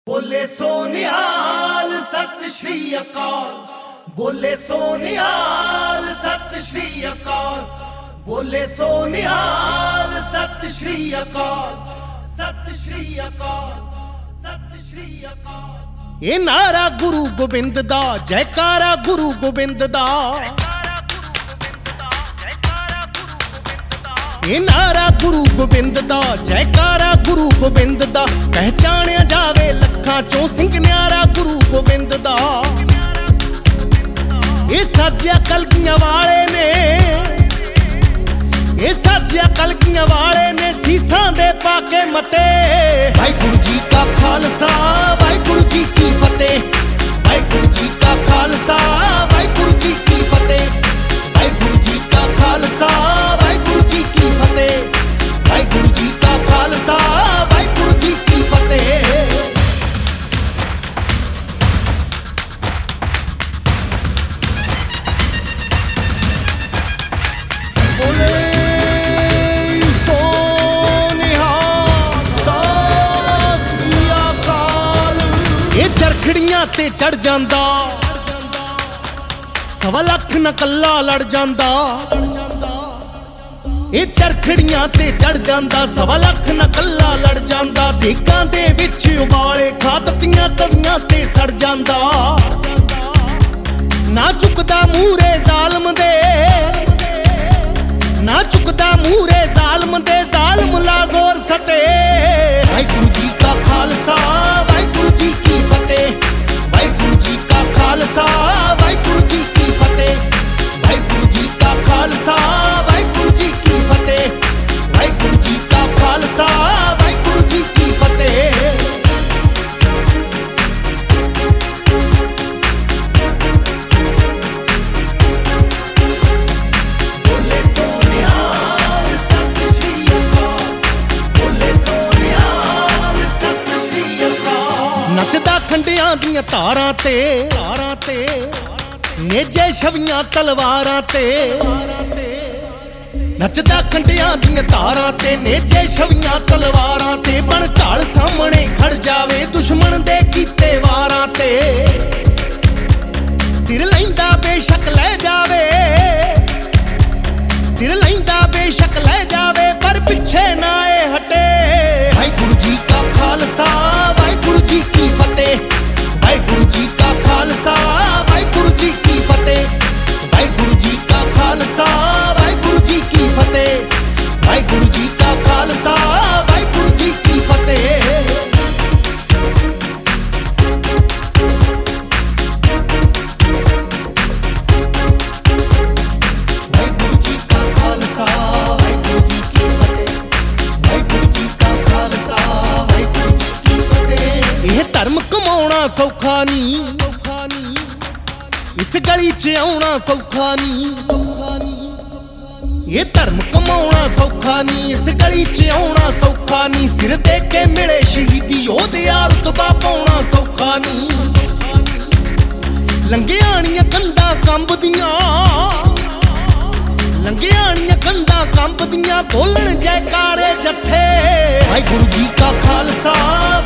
बोले सोनिहाल सत श्री अकाल, बोले सोनिहाल सत श्री अकाल, बोले सोनिहाल सत श्री अकाल, सत श्री अकाल, सत श्री अकाल। ये नारा गुरु गोबिंद दा, जयकारा गुरु गोबिंद दा। ये नारा गुरु गोबिंद दा, जयकारा गुरु गोबिंद दा। पहचानिया जावे लखां चों सिंह न्यारा गुरु गोबिंद दा। ये साजिया कलगियां वाले ने, ये साजिया कलगियां वाले ने सीसां दे पाके मते। वाहिगुरू जी का खालसा, वाहिगुरू जी की फतेह। वाहिगुरू जी का खालसा, वाहिगुरू जी की फतेह। वाहिगुरू जी का खालसा, वाहिगुरू जी की फतेह। वाहिगुरू जी का खालसा, वाहिगुरू जी की फतेह। बोले सोनिहाल सत श्री अकाल। ये चरखड़ियां ते चढ़ जांदा, सवा लख नकल्ला लड़ जांदा। ये चरखड़ियां ते चढ़ जांदा, सवा लख नकल्ला लड़ जांदा। देगां दे विच उबाले खा तत्तियां तवियां ते सड़ जांदा। ना चुकदा मूरे जालम दे, ना चुकदा मूरे जालम दे। जालम ला जोर सते। वाहिगुरू जी का खालसा, वाहिगुरू जी की फतेह। वाहिगुरू जी का खालसा, वाहिगुरू जी की फतेह। वाहिगुरू जी का खालसा, वाहिगुरू जी की फतेह। वाहिगुरू जी का खालसा, वाहिगुरू जी की फतेह। बोले सोनिहाल सत श्री अकाल, बोले सोनिहाल सत श्री अकाल। नचदा खंडियां दियां तारां ते, तारां ते नेजे छवियां तलवारां ते। नचदा खंडियां दियां तारां ते नेजे छवियां तलवारां ते। बन ढाल सामने खड़ जावे दुश्मन दे कीते वारां ते। सिर लैंदा बेशक लै जावे, सिर लैंदा बेशक लै जावे, पर पिछे ना ए हटे। वाहिगुरू जी का खालसा, वाहिगुरू जी की फतेह। वाहिगुरू जी का खालसा, वाहिगुरू जी की फतेह। वाहिगुरू जी का खालसा, वाहिगुरू जी की फतेह। वाहिगुरू जी का खालसा, वाहिगुरू जी की फतेह। वाहिगुरू जी का खालसा, वाहिगुरू जी की फतेह। वाहिगुरू जी का खालसा, वाहिगुरू जी की फतेह। यह धर्म कमाउणा सौखा नहीं, सौखा नहीं। इस गली च आउणा सौखा नहीं, सौखा नहीं। ये धर्म कमाउणा सौखा नहीं, इस गली च आउणा सौखा नहीं। सिर दे के मिले शहीदी योधिया रुतबा पाउणा सौखा नहीं। लंघियाणियां कंधां कंबदियां, लंघियाणियां कंधां कंबदियां। बोलण जयकारे जथे। वाहिगुरू जी का खालसा,